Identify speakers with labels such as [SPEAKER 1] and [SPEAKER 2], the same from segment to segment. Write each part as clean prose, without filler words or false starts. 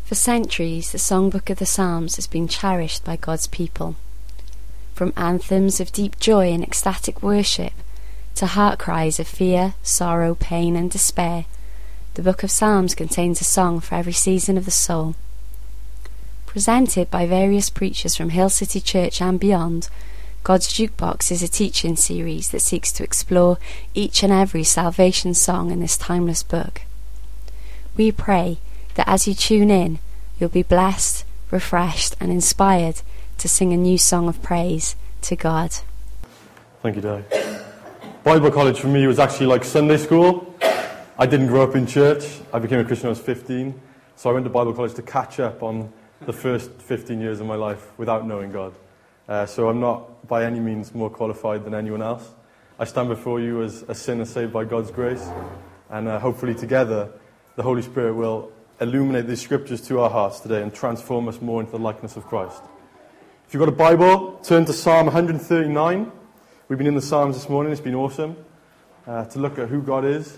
[SPEAKER 1] For centuries, the Songbook of the Psalms has been cherished by God's people. From anthems of deep joy and ecstatic worship to heart cries of fear, sorrow, pain and despair, the Book of Psalms contains a song for every season of the soul. Presented by various preachers from Hill City Church and beyond, God's Jukebox is a teaching series that seeks to explore each and every salvation song in this timeless book. We pray that as you tune in, you'll be blessed, refreshed and inspired to sing a new song of praise to God.
[SPEAKER 2] Thank you, Dave. Bible college for me was actually like Sunday school. I didn't grow up in church. I became a Christian when I was 15, so I went to Bible college to catch up on the first 15 years of my life without knowing God. So I'm not by any means more qualified than anyone else. I stand before you as a sinner saved by God's grace, and hopefully together the Holy Spirit will illuminate these scriptures to our hearts today and transform us more into the likeness of Christ. If you've got a Bible, turn to Psalm 139. We've been in the Psalms this morning. It's been awesome to look at who God is.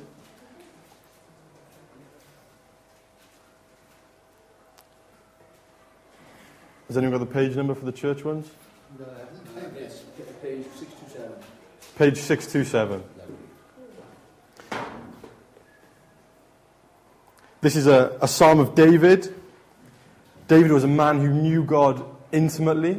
[SPEAKER 2] Has anyone got the page number for the church ones?
[SPEAKER 3] Yes, page 627.
[SPEAKER 2] Page 627. This is a psalm of David. David was a man who knew God intimately,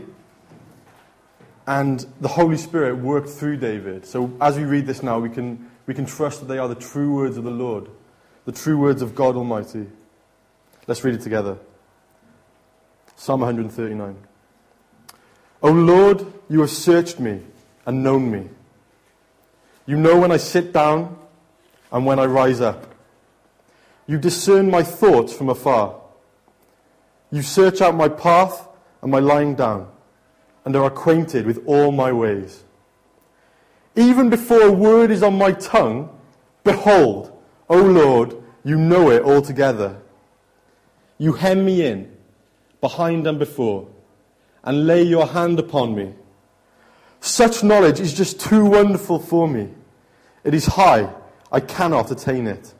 [SPEAKER 2] and the Holy Spirit worked through David. So as we read this now, we can trust that they are the true words of the Lord, the true words of God Almighty. Let's read it together. Psalm 139. O Lord, you have searched me and known me. You know when I sit down and when I rise up. You discern my thoughts from afar. You search out my path and my lying down, and are acquainted with all my ways. Even before a word is on my tongue, behold, O Lord, you know it altogether. You hem me in, behind and before, and lay your hand upon me. Such knowledge is just too wonderful for me. It is high, I cannot attain it.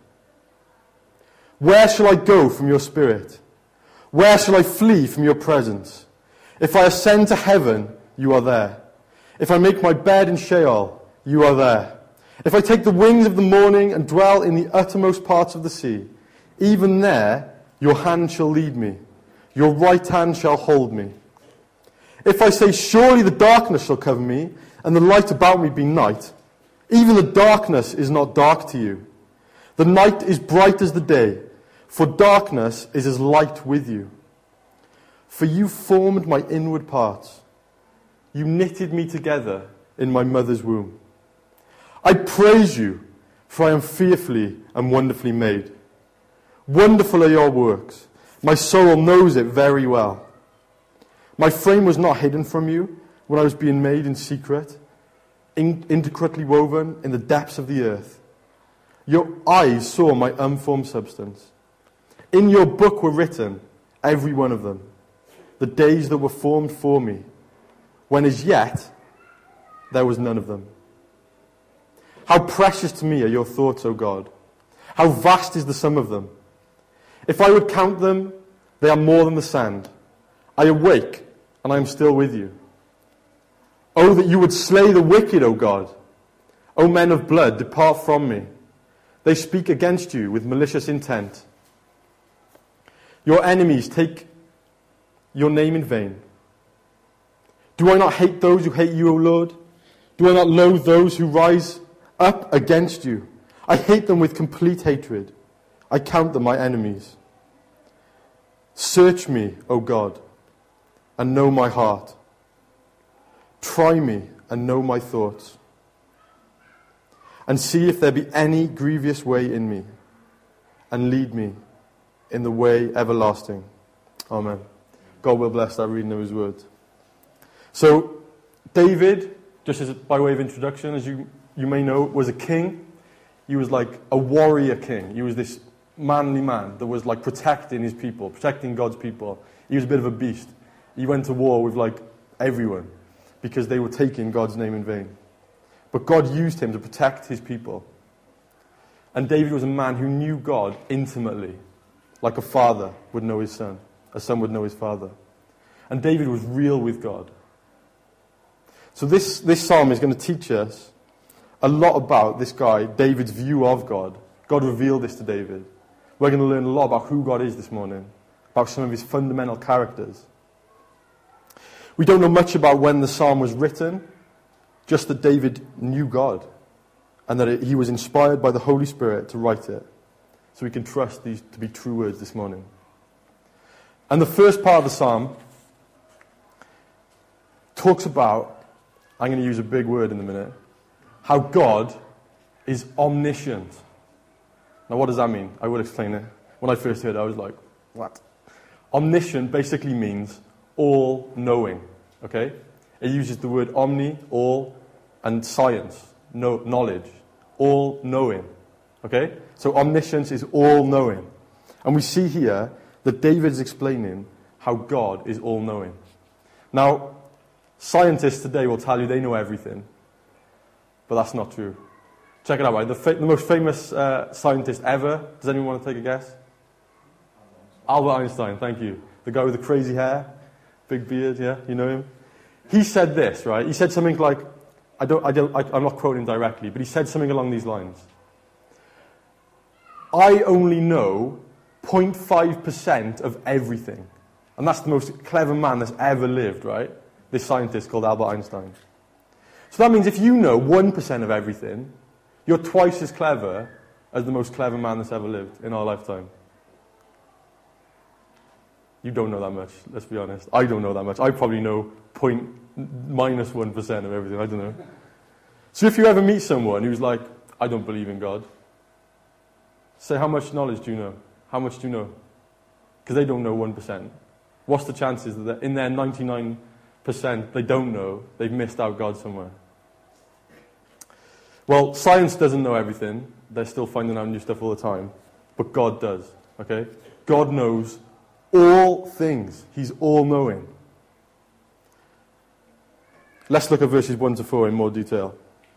[SPEAKER 2] Where shall I go from your spirit? Where shall I flee from your presence? If I ascend to heaven, you are there. If I make my bed in Sheol, you are there. If I take the wings of the morning and dwell in the uttermost parts of the sea, even there your hand shall lead me. Your right hand shall hold me. If I say, surely the darkness shall cover me, and the light about me be night, even the darkness is not dark to you. The night is bright as the day, for darkness is as light with you. For you formed my inward parts. You knitted me together in my mother's womb. I praise you, for I am fearfully and wonderfully made. Wonderful are your works. My soul knows it very well. My frame was not hidden from you when I was being made in secret, intricately woven in the depths of the earth. Your eyes saw my unformed substance. In your book were written, every one of them, the days that were formed for me, when as yet there was none of them. How precious to me are your thoughts, O God. How vast is the sum of them. If I would count them, they are more than the sand. I awake, and I am still with you. Oh, that you would slay the wicked, O God. O men of blood, depart from me. They speak against you with malicious intent. Your enemies take your name in vain. Do I not hate those who hate you, O Lord? Do I not loathe those who rise up against you? I hate them with complete hatred. I count them my enemies. Search me, O God, and know my heart. Try me and know my thoughts, and see if there be any grievous way in me, and lead me in the way everlasting. Amen. God will bless that reading of his word. So, David, just as by way of introduction, as you may know, was a king. He was like a warrior king. He was this manly man that was like protecting his people, protecting God's people. He was a bit of a beast. He went to war with like everyone because they were taking God's name in vain. But God used him to protect his people. And David was a man who knew God intimately. like a father would know his son, a son would know his father. And David was real with God. So this psalm is going to teach us a lot about this guy, David's view of God. God revealed this to David. We're going to learn a lot about who God is this morning, about some of his fundamental characters. We don't know much about when the psalm was written, just that David knew God and that he was inspired by the Holy Spirit to write it. So we can trust these to be true words this morning. And the first part of the psalm talks about, I'm going to use a big word in a minute, how God is omniscient. Now what does that mean? I will explain it. When I first heard it, I was like, what? Omniscient basically means all-knowing. Okay? It uses the word omni, all, and science, knowledge. All-knowing. Okay? So omniscience is all-knowing. And we see here that David is explaining how God is all-knowing. Now, scientists today will tell you they know everything. But that's not true. Check it out, right? The most famous scientist ever. Does anyone want to take a guess? Albert Einstein, thank you. The guy with the crazy hair, big beard, yeah, you know him? He said this, right? He said something like, I'm not quoting directly, but he said something along these lines. I only know 0.5% of everything. And that's the most clever man that's ever lived, right? This scientist called Albert Einstein. So that means if you know 1% of everything, you're twice as clever as the most clever man that's ever lived in our lifetime. You don't know that much, let's be honest. I don't know that much. I probably know -1% of everything, I don't know. So if you ever meet someone who's like, I don't believe in God, say, how much knowledge do you know? How much do you know? Because they don't know 1%. What's the chances that in their 99% they don't know, they've missed out God somewhere? Well, science doesn't know everything. They're still finding out new stuff all the time. But God does, okay? God knows all things. He's all-knowing. Let's look at verses 1 to 4 in more detail.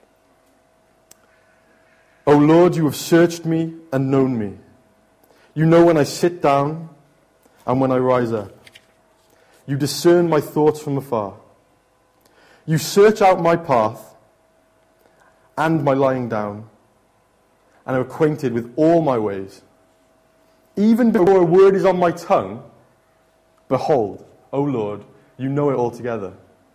[SPEAKER 2] O Lord, you have searched me and known me. You know when I sit down and when I rise up. You discern my thoughts from afar. You search out my path and my lying down, and are acquainted with all my ways. Even before a word is on my tongue, behold, O Lord, you know it altogether.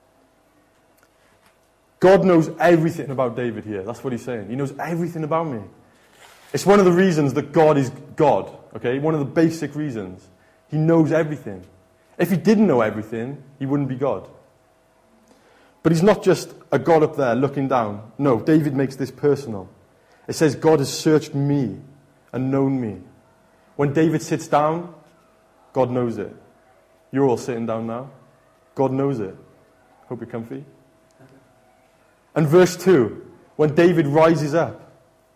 [SPEAKER 2] God knows everything about David here. That's what he's saying. He knows everything about me. It's one of the reasons that God is God, okay? One of the basic reasons. He knows everything. If he didn't know everything, he wouldn't be God. But he's not just a God up there looking down. No, David makes this personal. It says, God has searched me and known me. When David sits down, God knows it. You're all sitting down now. God knows it. Hope you're comfy. And verse 2, when David rises up,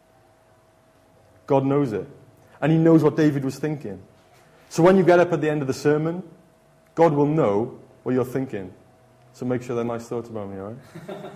[SPEAKER 2] God knows it. And he knows what David was thinking. So when you get up at the end of the sermon, God will know what you're thinking. So make sure they're nice thoughts about me, all right?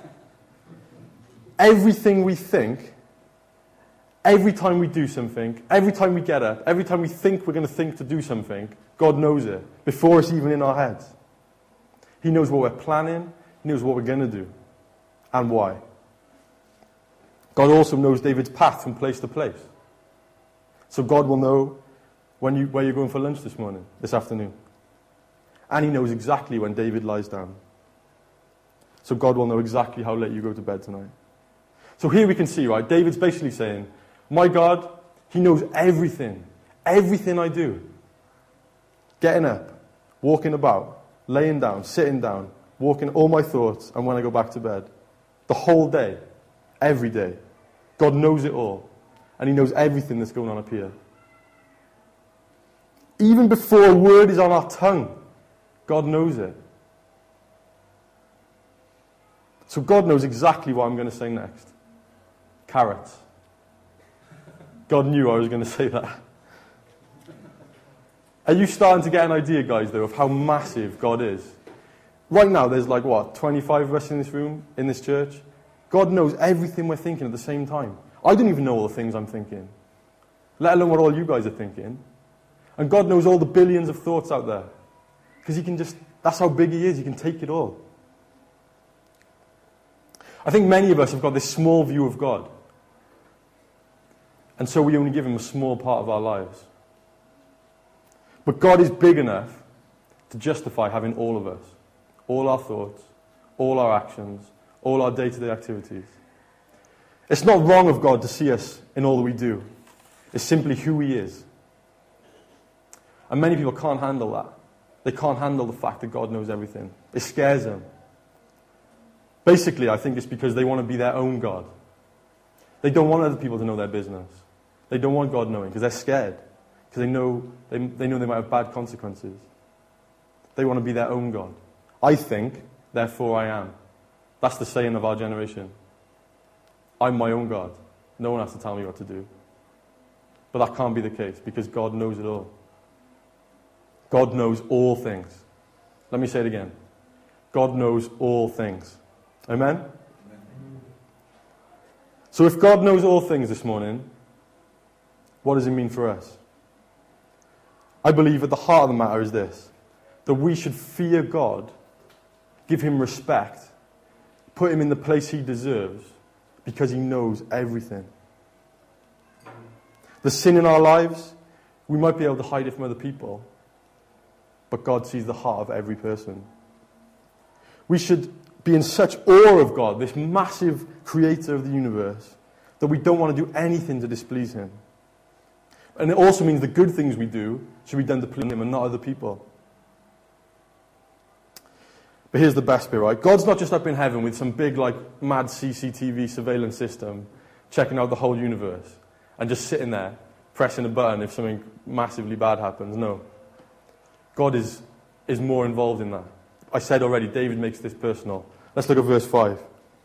[SPEAKER 2] Everything we think, every time we do something, every time we get up, every time we think we're going to think to do something, God knows it before it's even in our heads. He knows what we're planning. He knows what we're going to do and why. God also knows David's path from place to place. So God will know where you're going for lunch this afternoon. And he knows exactly when David lies down. So God will know exactly how late you go to bed tonight. So here we can see, right, David's basically saying, my God, he knows everything. Everything I do. Getting up, walking about, laying down, sitting down, walking, all my thoughts, and when I go back to bed. The whole day. Every day. God knows it all. And he knows everything that's going on up here. Even before a word is on our tongue, God knows it. So God knows exactly what I'm going to say next. Carrots. God knew I was going to say that. Are you starting to get an idea, guys, though, of how massive God is? Right now, there's 25 of us in this room, in this church. God knows everything we're thinking at the same time. I don't even know all the things I'm thinking, let alone what all you guys are thinking. And God knows all the billions of thoughts out there. Because he can just, that's how big he is, he can take it all. I think many of us have got this small view of God. And so we only give him a small part of our lives. But God is big enough to justify having all of us. All our thoughts, all our actions, all our day-to-day activities. It's not wrong of God to see us in all that we do. It's simply who he is. And many people can't handle that. They can't handle the fact that God knows everything. It scares them. Basically, I think it's because they want to be their own God. They don't want other people to know their business. They don't want God knowing because they're scared. Because they know they might have bad consequences. They want to be their own God. I think, therefore I am. That's the saying of our generation. I'm my own God. No one has to tell me what to do. But that can't be the case because God knows it all. God knows all things. Let me say it again. God knows all things. Amen? Amen? So if God knows all things this morning, what does it mean for us? I believe at the heart of the matter is this, that we should fear God, give him respect, put him in the place he deserves, because he knows everything. The sin in our lives, we might be able to hide it from other people, but God sees the heart of every person. We should be in such awe of God, this massive creator of the universe, that we don't want to do anything to displease him. And it also means the good things we do should be done to please him and not other people. But here's the best bit, right? God's not just up in heaven with some big, mad CCTV surveillance system checking out the whole universe and just sitting there pressing a button if something massively bad happens. No. God is more involved in that. I said already, David makes this personal. Let's look at verse 5.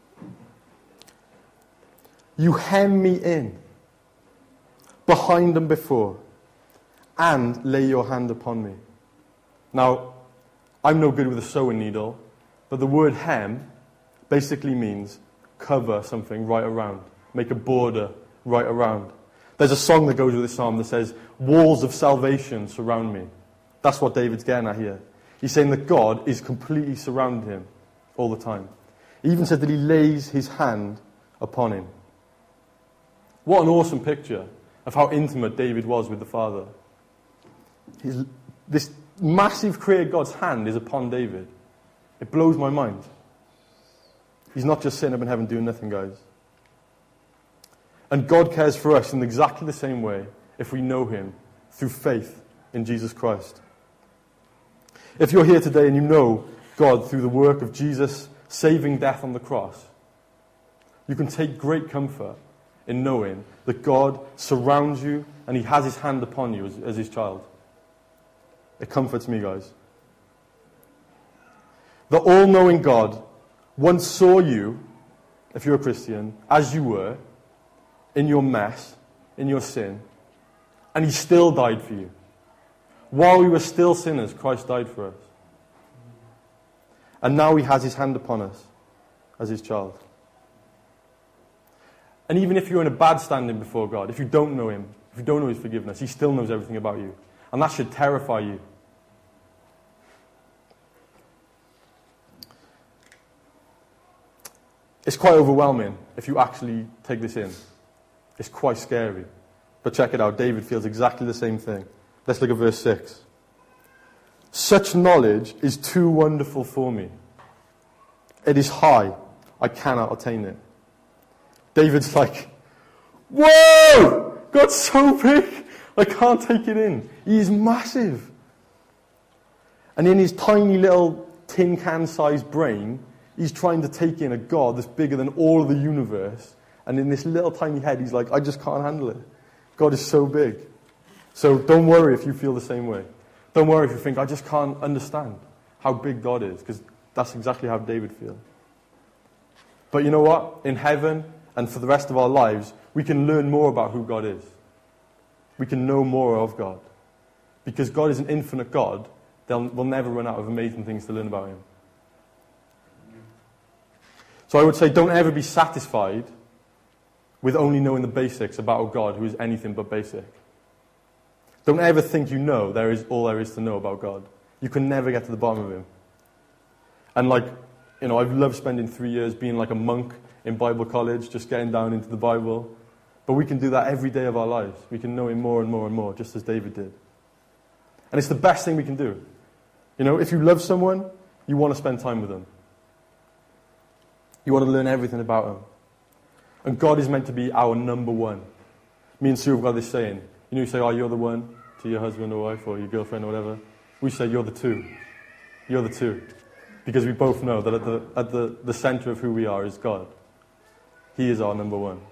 [SPEAKER 2] You hem me in, behind and before, and lay your hand upon me. Now, I'm no good with a sewing needle, but the word hem basically means cover something right around. Make a border right around. There's a song that goes with this psalm that says, walls of salvation surround me. That's what David's getting at here. He's saying that God is completely surrounding him all the time. He even said that he lays his hand upon him. What an awesome picture of how intimate David was with the Father. This massive created God's hand is upon David. It blows my mind. He's not just sitting up in heaven doing nothing, guys. And God cares for us in exactly the same way if we know him through faith in Jesus Christ. If you're here today and you know God through the work of Jesus saving death on the cross, you can take great comfort in knowing that God surrounds you and he has his hand upon you as his child. It comforts me, guys. The all-knowing God once saw you, if you're a Christian, as you were, in your mess, in your sin, and he still died for you. While we were still sinners, Christ died for us. And now he has his hand upon us as his child. And even if you're in a bad standing before God, if you don't know him, if you don't know his forgiveness, he still knows everything about you. And that should terrify you. It's quite overwhelming if you actually take this in. It's quite scary. But check it out, David feels exactly the same thing. Let's look at verse 6. Such knowledge is too wonderful for me. It is high. I cannot attain it. David's like, whoa! God's so big. I can't take it in. He is massive. And in his tiny little tin can-sized brain, he's trying to take in a God that's bigger than all of the universe. And in this little tiny head, he's like, I just can't handle it. God is so big. So don't worry if you feel the same way. Don't worry if you think, I just can't understand how big God is, because that's exactly how David feels. But you know what? In heaven and for the rest of our lives, we can learn more about who God is. We can know more of God. Because God is an infinite God, we'll never run out of amazing things to learn about him. So I would say don't ever be satisfied with only knowing the basics about a God who is anything but basic. Don't ever think you know there is all there is to know about God. You can never get to the bottom of him. And I've loved spending 3 years being like a monk in Bible college, just getting down into the Bible. But we can do that every day of our lives. We can know him more and more and more, just as David did. And it's the best thing we can do. If you love someone, you want to spend time with them. You want to learn everything about them. And God is meant to be our number one. Me and Sue have got this saying. You say, you're the one to your husband or wife or your girlfriend or whatever. We say, you're the two. You're the two. Because we both know that at the center of who we are is God. He is our number one.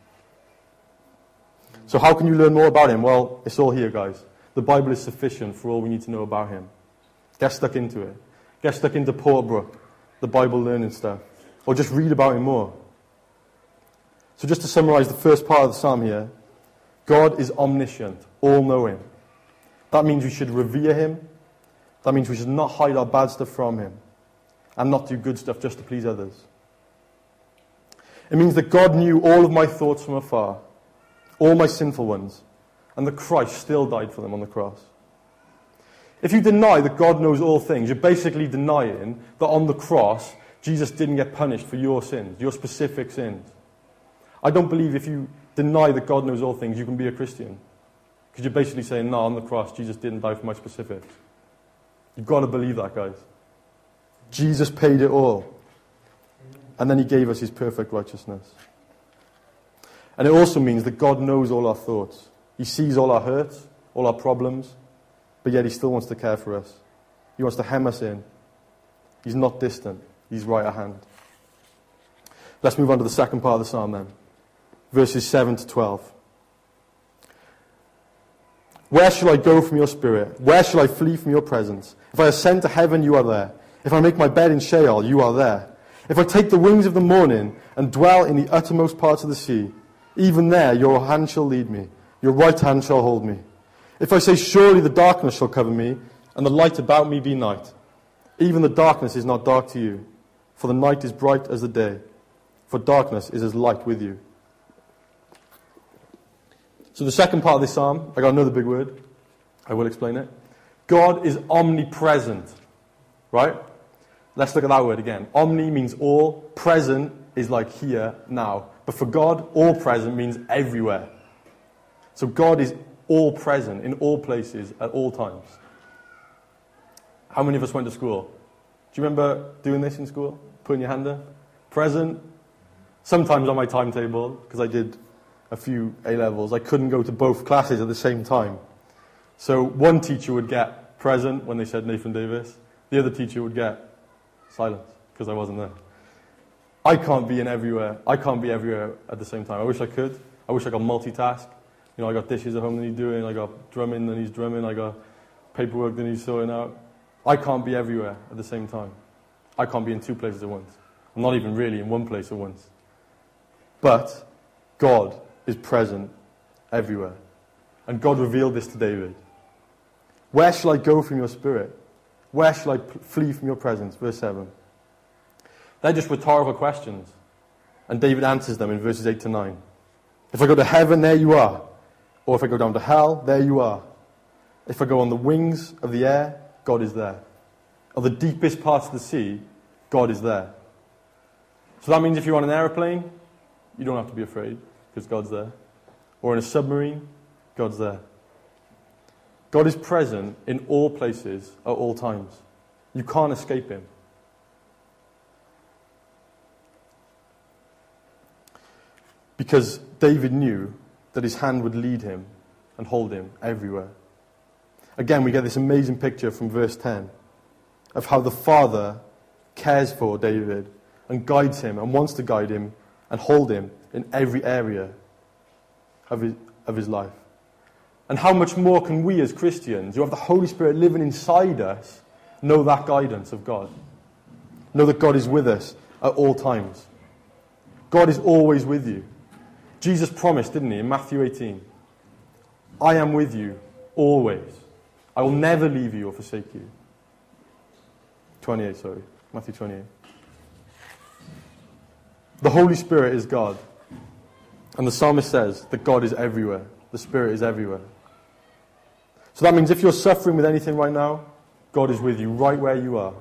[SPEAKER 2] So how can you learn more about him? Well, it's all here, guys. The Bible is sufficient for all we need to know about him. Get stuck into it. Get stuck into Portbrook, the Bible learning stuff. Or just read about him more. So just to summarize the first part of the psalm here, God is omniscient, all-knowing. That means we should revere him. That means we should not hide our bad stuff from him and not do good stuff just to please others. It means that God knew all of my thoughts from afar, all my sinful ones, and that Christ still died for them on the cross. If you deny that God knows all things, you're basically denying that on the cross, Jesus didn't get punished for your sins, your specific sins. I don't believe if you deny that God knows all things, you can be a Christian. Because you're basically saying, no, on the cross, Jesus didn't die for my specifics. You've got to believe that, guys. Jesus paid it all. And then he gave us his perfect righteousness. And it also means that God knows all our thoughts. He sees all our hurts, all our problems, but yet he still wants to care for us. He wants to hem us in. He's not distant. He's right at hand. Let's move on to the second part of the psalm then. Verses 7 to 12. Where shall I go from your spirit? Where shall I flee from your presence? If I ascend to heaven, you are there. If I make my bed in Sheol, you are there. If I take the wings of the morning and dwell in the uttermost parts of the sea, even there your hand shall lead me, your right hand shall hold me. If I say, surely the darkness shall cover me, and the light about me be night, even the darkness is not dark to you, for the night is bright as the day, for darkness is as light with you. So the second part of this psalm, I got another big word. I will explain it. God is omnipresent. Right? Let's look at that word again. Omni means all. Present is like here, now. But for God, all present means everywhere. So God is all present in all places at all times. How many of us went to school? Do you remember doing this in school? Putting your hand up? Present. Sometimes on my timetable, because I did a few A-levels, I couldn't go to both classes at the same time. So one teacher would get present when they said Nathan Davis. The other teacher would get silence, because I wasn't there. I can't be everywhere. I can't be everywhere at the same time. I wish I could. I wish I could multitask. I got dishes at home that he's doing. I got drumming that he's drumming. I got paperwork that he's sorting out. I can't be everywhere at the same time. I can't be in two places at once. I'm not even really in one place at once. But God is present everywhere. And God revealed this to David. Where shall I go from your spirit? Where shall I flee from your presence? Verse 7. They're just rhetorical questions. And David answers them in verses 8 to 9. If I go to heaven, there you are. Or if I go down to hell, there you are. If I go on the wings of the air, God is there. Or the deepest parts of the sea, God is there. So that means if you're on an aeroplane, you don't have to be afraid, because God's there. Or in a submarine, God's there. God is present in all places at all times. You can't escape him. Because David knew that his hand would lead him and hold him everywhere. Again, we get this amazing picture from verse 10 of how the Father cares for David and guides him and wants to guide him and hold him in every area of his life. And how much more can we as Christians, who have the Holy Spirit living inside us, know that guidance of God? Know that God is with us at all times. God is always with you. Jesus promised, didn't he, in Matthew 18, I am with you always. I will never leave you or forsake you. 28, sorry. Matthew 28. The Holy Spirit is God. And the psalmist says that God is everywhere. The Spirit is everywhere. So that means if you're suffering with anything right now, God is with you right where you are.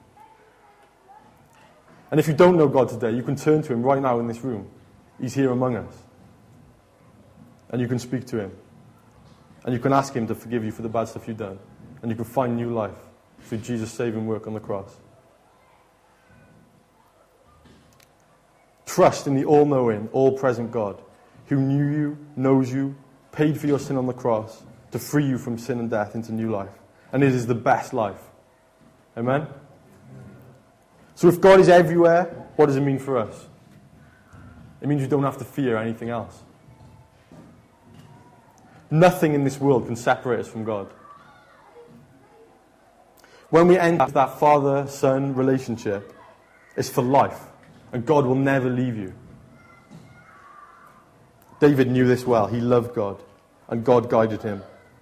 [SPEAKER 2] And if you don't know God today, you can turn to him right now in this room. He's here among us. And you can speak to him. And you can ask him to forgive you for the bad stuff you've done. And you can find new life through Jesus' saving work on the cross. Trust in the all-knowing, all-present God who knew you, knows you, paid for your sin on the cross to free you from sin and death into new life. And it is the best life. Amen? So if God is everywhere, what does it mean for us? It means you don't have to fear anything else. Nothing in this world can separate us from God. When we enter that father-son relationship, it's for life. And God will never leave you. David knew this well. He loved God. And God guided him.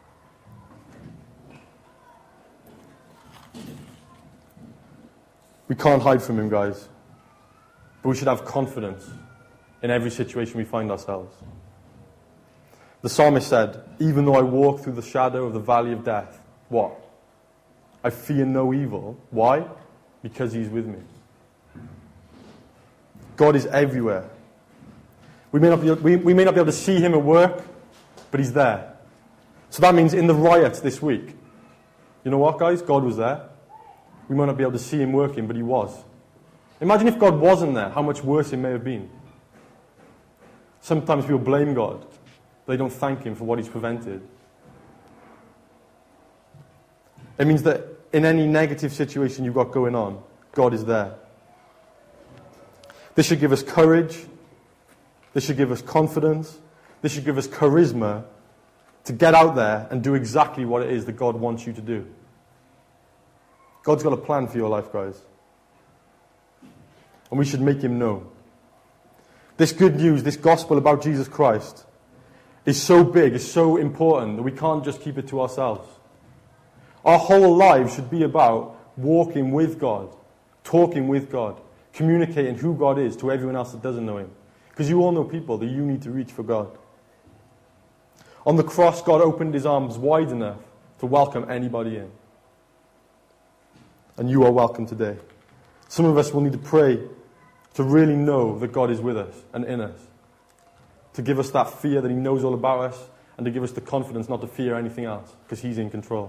[SPEAKER 2] We can't hide from him, guys. But we should have confidence in every situation we find ourselves. The psalmist said, even though I walk through the shadow of the valley of death, what? I fear no evil. Why? Because he's with me. God is everywhere. We may not be able to see him at work, but he's there. So that means in the riots this week, you know what, guys? God was there. We might not be able to see him working, but he was. Imagine if God wasn't there, how much worse it may have been. Sometimes people blame God. They don't thank him for what he's prevented. It means that in any negative situation you've got going on, God is there. This should give us courage. This should give us confidence. This should give us charisma to get out there and do exactly what it is that God wants you to do. God's got a plan for your life, guys. And we should make him known. This good news, this gospel about Jesus Christ, is so big, is so important that we can't just keep it to ourselves. Our whole lives should be about walking with God, talking with God, communicating who God is to everyone else that doesn't know him. Because you all know people that you need to reach for God. On the cross, God opened his arms wide enough to welcome anybody in. And you are welcome today. Some of us will need to pray to really know that God is with us and in us. To give us that fear that he knows all about us, and to give us the confidence not to fear anything else, because he's in control.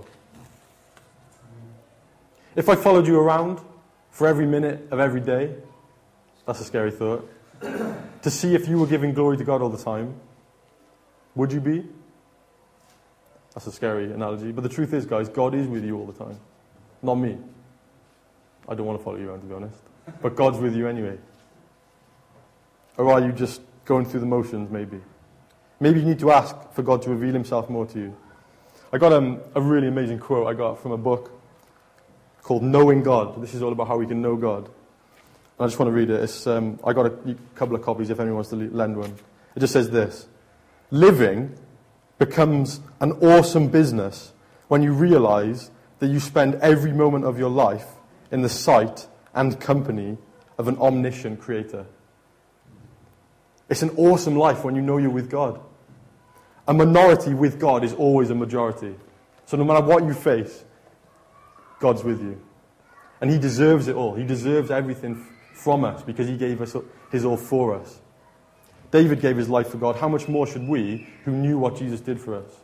[SPEAKER 2] If I followed you around for every minute of every day, that's a scary thought, to see if you were giving glory to God all the time, would you be? That's a scary analogy. But the truth is, guys, God is with you all the time. Not me. I don't want to follow you around, to be honest. But God's with you anyway. Or are you just going through the motions, maybe? Maybe you need to ask for God to reveal himself more to you. I got a really amazing quote I got from a book called Knowing God. This is all about how we can know God. And I just want to read it. I got a couple of copies if anyone wants to lend one. It just says this: living becomes an awesome business when you realize that you spend every moment of your life in the sight and company of an omniscient creator. It's an awesome life when you know you're with God. A minority with God is always a majority. So no matter what you face, God's with you. And he deserves it all. He deserves everything from us because he gave us his all for us. David gave his life for God. How much more should we, who knew what Jesus did for us?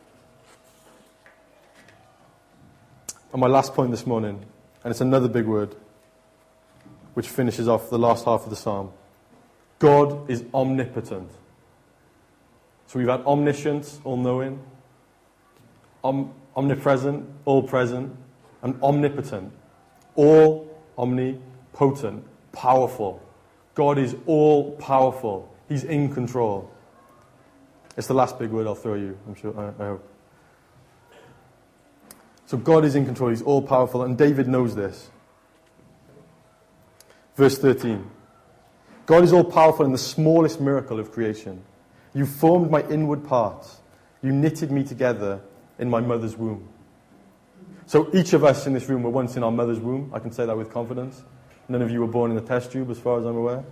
[SPEAKER 2] And my last point this morning, and it's another big word, which finishes off the last half of the psalm. God is omnipotent. So we've had omniscience, all-knowing, omnipresent, all-present, and omnipotent. All omnipotent, powerful. God is all-powerful. He's in control. It's the last big word I'll throw you, I'm sure, I hope. So God is in control. He's all-powerful, and David knows this. Verse 13. God is all-powerful in the smallest miracle of creation. You formed my inward parts. You knitted me together in my mother's womb. So each of us in this room were once in our mother's womb. I can say that with confidence. None of you were born in the test tube, as far as I'm aware.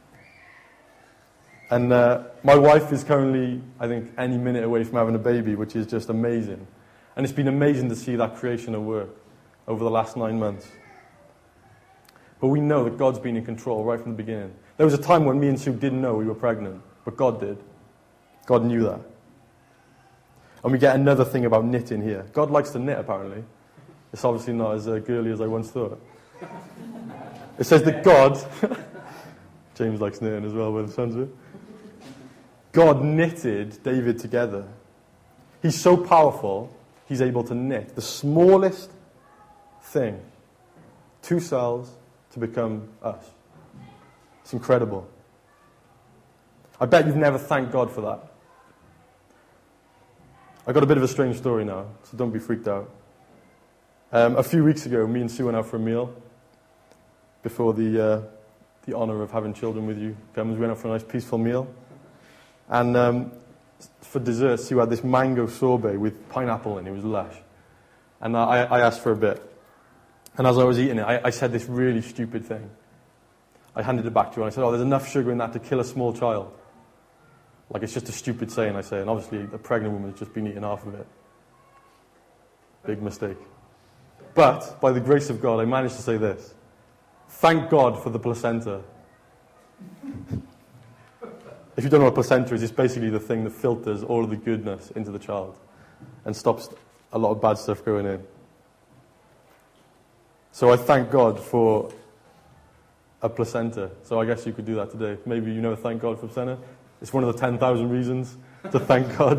[SPEAKER 2] And my wife is currently, I think, any minute away from having a baby, which is just amazing. And it's been amazing to see that creation at work over the last 9 months. But we know that God's been in control right from the beginning. There was a time when me and Sue didn't know we were pregnant, but God did. God knew that. And we get another thing about knitting here. God likes to knit, apparently. It's obviously not as girly as I once thought. It says that God... James likes knitting as well, by the sounds of it. God knitted David together. He's so powerful, he's able to knit the smallest thing, 2 cells, to become us. It's incredible. I bet you've never thanked God for that. I got a bit of a strange story now, so don't be freaked out. A few weeks ago, me and Sue went out for a meal before the honour of having children with you comes. We went out for a nice peaceful meal. And for dessert, Sue had this mango sorbet with pineapple in it. It was lush. And I asked for a bit. And as I was eating it, I said this really stupid thing. I handed it back to her and I said, there's enough sugar in that to kill a small child. Like, it's just a stupid saying, I say. And obviously, a pregnant woman has just been eating half of it. Big mistake. But, by the grace of God, I managed to say this. Thank God for the placenta. If you don't know what placenta is, it's basically the thing that filters all of the goodness into the child and stops a lot of bad stuff going in. So I thank God for a placenta. So I guess you could do that today. Maybe you never thank God for placenta. It's one of the 10,000 reasons to thank God.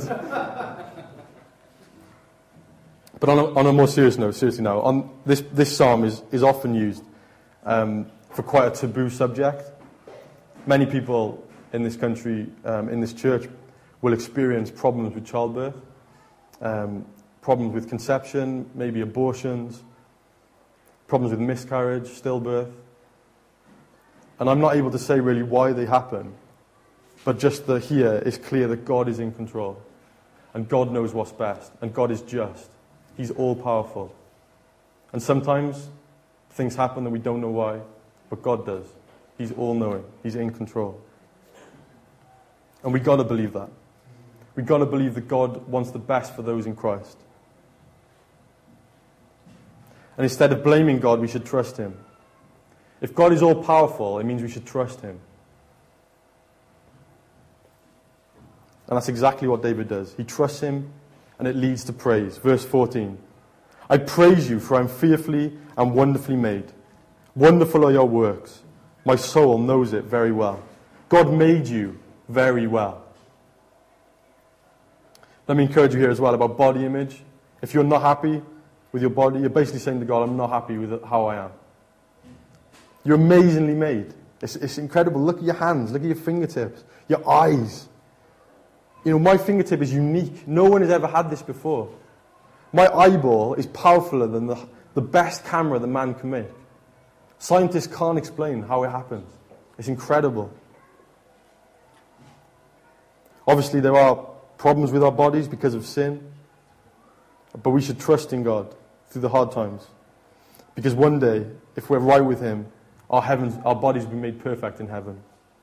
[SPEAKER 2] But on a more serious note, seriously now, this psalm is often used for quite a taboo subject. Many people in this country, in this church, will experience problems with childbirth, problems with conception, maybe abortions, problems with miscarriage, stillbirth. And I'm not able to say really why they happen, but just that here it's clear that God is in control, and God knows what's best, and God is just. He's all-powerful. And sometimes things happen that we don't know why, but God does. He's all-knowing. He's in control. And we've got to believe that. We've got to believe that God wants the best for those in Christ. And instead of blaming God, we should trust Him. If God is all-powerful, it means we should trust Him. And that's exactly what David does. He trusts Him, and it leads to praise. Verse 14. I praise you, for I am fearfully and wonderfully made. Wonderful are your works. My soul knows it very well. God made you very well. Let me encourage you here as well about body image. If you're not happy with your body, you're basically saying to God, I'm not happy with how I am. You're amazingly made. It's incredible. Look at your hands. Look at your fingertips. Your eyes. You know, my fingertip is unique. No one has ever had this before. My eyeball is powerfuler than the best camera that man can make. Scientists can't explain how it happens. It's incredible. Obviously, there are problems with our bodies because of sin. But we should trust in God through the hard times. Because one day, if we're right with Him, our bodies will be made perfect in heaven.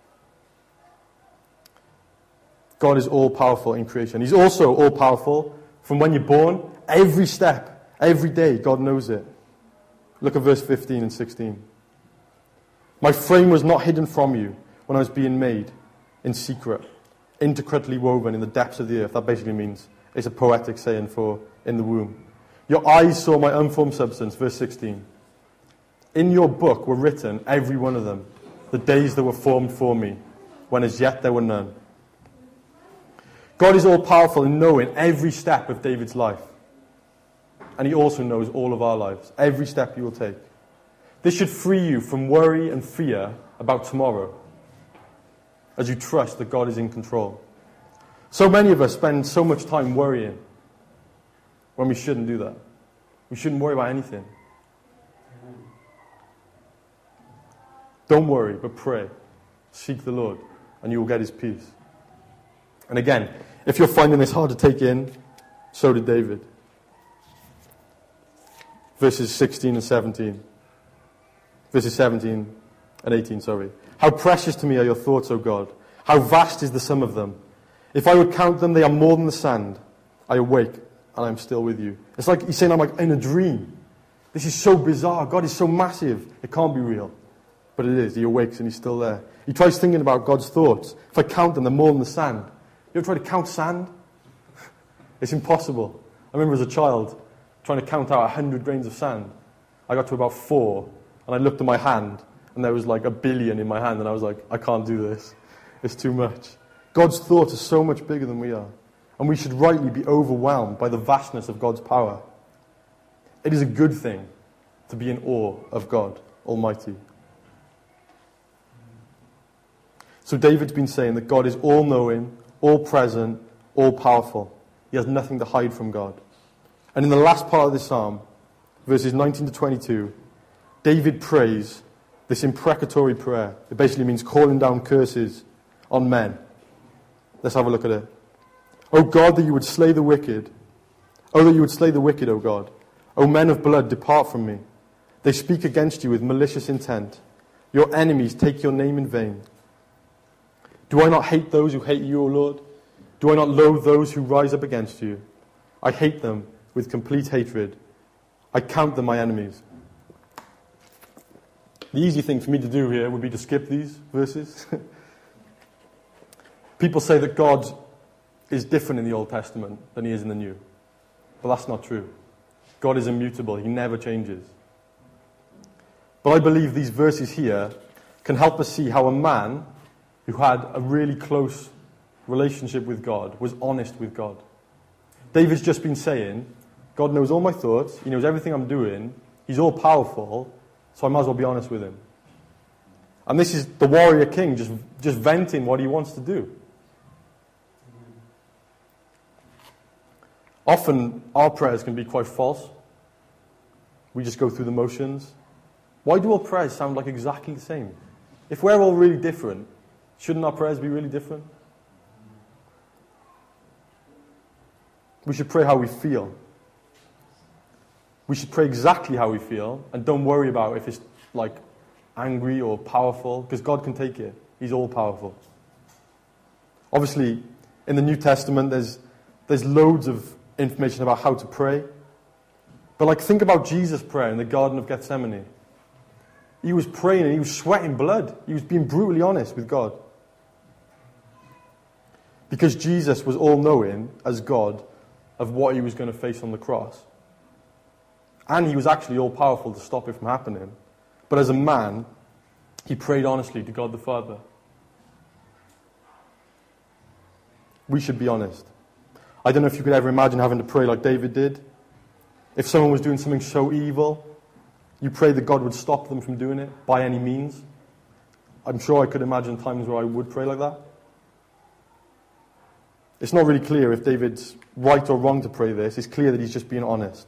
[SPEAKER 2] God is all-powerful in creation. He's also all-powerful from when you're born. Every step, every day, God knows it. Look at verse 15 and 16. My frame was not hidden from you when I was being made in secret, intricately woven in the depths of the earth. That basically means, it's a poetic saying for in the womb. Your eyes saw my unformed substance, verse 16. In your book were written, every one of them, the days that were formed for me, when as yet there were none. God is all-powerful in knowing every step of David's life. And He also knows all of our lives, every step you will take. This should free you from worry and fear about tomorrow, as you trust that God is in control. So many of us spend so much time worrying when we shouldn't do that. We shouldn't worry about anything. Don't worry, but pray. Seek the Lord, and you will get His peace. And again, if you're finding this hard to take in, so did David. Verses 16 and 17. Verses 17 and 18, sorry. How precious to me are your thoughts, O God. How vast is the sum of them. If I would count them, they are more than the sand. I awake and I'm still with you. It's like he's saying I'm like in a dream. This is so bizarre. God is so massive. It can't be real. But it is. He awakes and he's still there. He tries thinking about God's thoughts. If I count them, they're more than the sand. You ever try to count sand? It's impossible. I remember as a child trying to count out 100 grains of sand. I got to about 4, and I looked at my hand, and there was like 1 billion in my hand, and I was like, I can't do this. It's too much. God's thoughts are so much bigger than we are. And we should rightly be overwhelmed by the vastness of God's power. It is a good thing to be in awe of God Almighty. So David's been saying that God is all-knowing, all-present, all-powerful. He has nothing to hide from God. And in the last part of this psalm, verses 19 to 22, David prays this imprecatory prayer. It basically means calling down curses on men. Let's have a look at it. O God, that you would slay the wicked. Oh, that you would slay the wicked, O God. O men of blood, depart from me. They speak against you with malicious intent. Your enemies take your name in vain. Do I not hate those who hate you, O Lord? Do I not loathe those who rise up against you? I hate them with complete hatred. I count them my enemies. The easy thing for me to do here would be to skip these verses. People say that God is different in the Old Testament than he is in the New. But that's not true. God is immutable. He never changes. But I believe these verses here can help us see how a man who had a really close relationship with God was honest with God. David's just been saying, God knows all my thoughts. He knows everything I'm doing. He's all powerful. So I might as well be honest with him. And this is the warrior king just venting what he wants to do. Often our prayers can be quite false. We just go through the motions. Why do our prayers sound like exactly the same? If we're all really different, shouldn't our prayers be really different? We should pray how we feel. We should pray exactly how we feel and don't worry about if it's like angry or powerful, because God can take it. He's all powerful. Obviously, in the New Testament, there's loads of information about how to pray. But like, think about Jesus' prayer in the Garden of Gethsemane. He was praying and he was sweating blood. He was being brutally honest with God. Because Jesus was all-knowing as God of what he was going to face on the cross. And he was actually all-powerful to stop it from happening. But as a man, he prayed honestly to God the Father. We should be honest. I don't know if you could ever imagine having to pray like David did. If someone was doing something so evil, you pray that God would stop them from doing it by any means. I'm sure I could imagine times where I would pray like that. It's not really clear if David's right or wrong to pray this. It's clear that he's just being honest.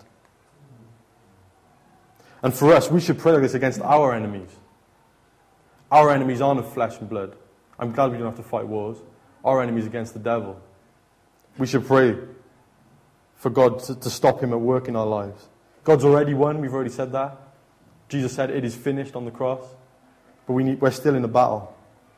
[SPEAKER 2] And for us, we should pray like this against our enemies. Our enemies aren't of flesh and blood. I'm glad we don't have to fight wars. Our enemy's against the devil. We should pray for God to stop him at work in our lives. God's already won. We've already said that. Jesus said it is finished on the cross. But we're still in a battle.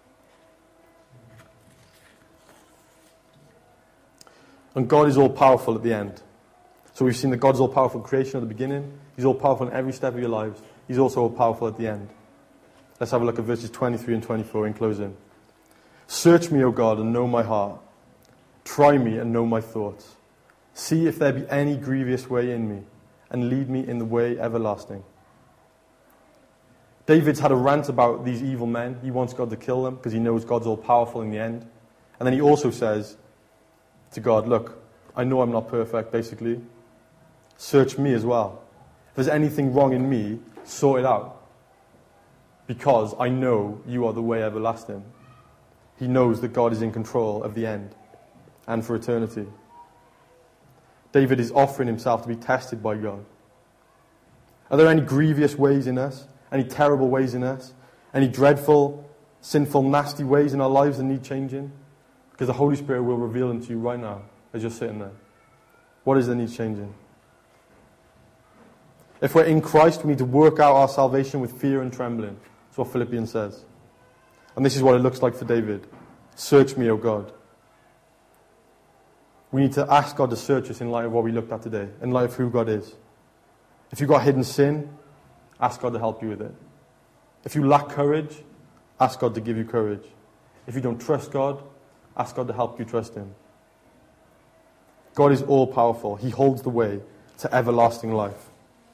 [SPEAKER 2] And God is all-powerful at the end. So we've seen that God's all-powerful in creation at the beginning. He's all-powerful in every step of your lives. He's also all-powerful at the end. Let's have a look at verses 23 and 24 in closing. Search me, O God, and know my heart. Try me and know my thoughts. See if there be any grievous way in me, and lead me in the way everlasting. David's had a rant about these evil men. He wants God to kill them because he knows God's all-powerful in the end. And then he also says to God, look, I know I'm not perfect, basically. Search me as well. If there's anything wrong in me, sort it out. Because I know you are the way everlasting. He knows that God is in control of the end and for eternity. David is offering himself to be tested by God. Are there any grievous ways in us? Any terrible ways in us? Any dreadful, sinful, nasty ways in our lives that need changing? Because the Holy Spirit will reveal them to you right now as you're sitting there. What is that needs changing? If we're in Christ, we need to work out our salvation with fear and trembling. That's what Philippians says. And this is what it looks like for David. Search me, O God. We need to ask God to search us in light of what we looked at today, in light of who God is. If you've got hidden sin, ask God to help you with it. If you lack courage, ask God to give you courage. If you don't trust God, ask God to help you trust him. God is all-powerful. He holds the way to everlasting life.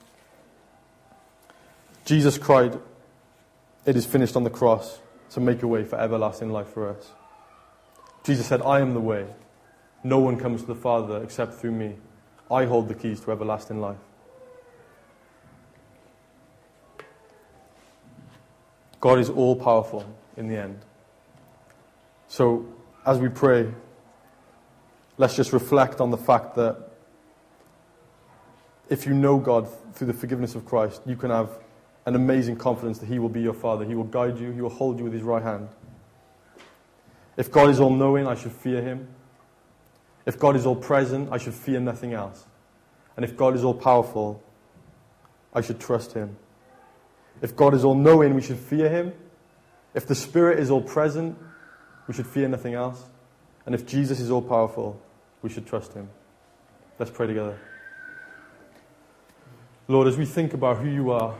[SPEAKER 2] Jesus cried, "It is finished," on the cross to make a way for everlasting life for us. Jesus said, "I am the way. No one comes to the Father except through me. I hold the keys to everlasting life." God is all-powerful in the end. So, as we pray, let's just reflect on the fact that if you know God through the forgiveness of Christ, you can have an amazing confidence that he will be your Father. He will guide you. He will hold you with his right hand. If God is all-knowing, I should fear him. If God is all-present, I should fear nothing else. And if God is all-powerful, I should trust him. If God is all-knowing, we should fear him. If the Spirit is all-present, we should fear nothing else. And if Jesus is all-powerful, we should trust him. Let's pray together. Lord, as we think about who you are,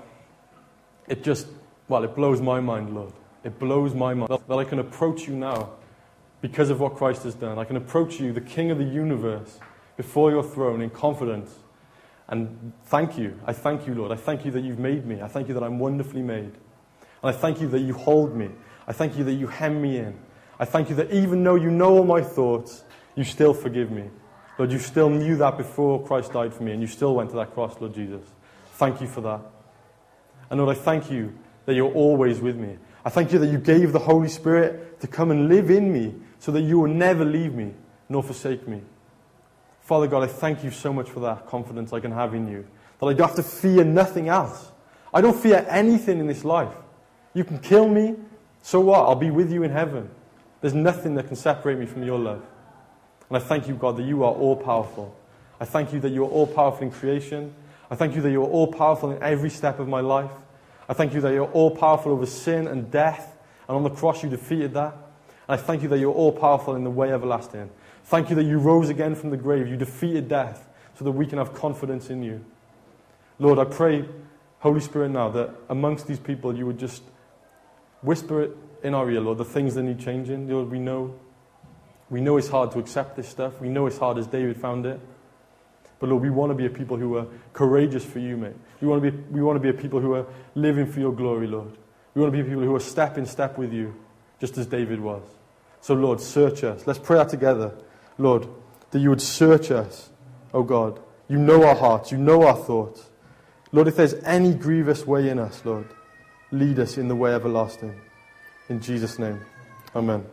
[SPEAKER 2] it blows my mind, Lord. It blows my mind that I can approach you now because of what Christ has done. I can approach you, the King of the universe, before your throne in confidence. And thank you. I thank you, Lord. I thank you that you've made me. I thank you that I'm wonderfully made. And I thank you that you hold me. I thank you that you hem me in. I thank you that even though you know all my thoughts, you still forgive me. Lord, you still knew that before Christ died for me, and you still went to that cross, Lord Jesus. Thank you for that. And Lord, I thank you that you're always with me. I thank you that you gave the Holy Spirit to come and live in me so that you will never leave me nor forsake me. Father God, I thank you so much for that confidence I can have in you, that I don't have to fear nothing else. I don't fear anything in this life. You can kill me, so what? I'll be with you in heaven. There's nothing that can separate me from your love. And I thank you, God, that you are all-powerful. I thank you that you are all-powerful in creation. I thank you that you are all-powerful in every step of my life. I thank you that you're all-powerful over sin and death, and on the cross you defeated that. And I thank you that you're all-powerful in the way everlasting. Thank you that you rose again from the grave. You defeated death so that we can have confidence in you. Lord, I pray, Holy Spirit, now that amongst these people you would just whisper it in our ear, Lord, the things that need changing. Lord, we know it's hard to accept this stuff. We know it's hard as David found it. But Lord, we want to be a people who are courageous for you, mate. We want to be a people who are living for your glory, Lord. We want to be people who are step in step with you, just as David was. So Lord, search us. Let's pray that together. Lord, that you would search us, oh God. You know our hearts. You know our thoughts. Lord, if there's any grievous way in us, Lord, lead us in the way everlasting. In Jesus' name, amen.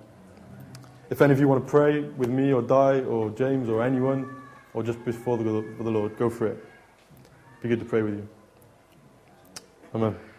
[SPEAKER 2] If any of you want to pray with me or Di or James or anyone, or just before the Lord, go for it. Be good to pray with you. Amen.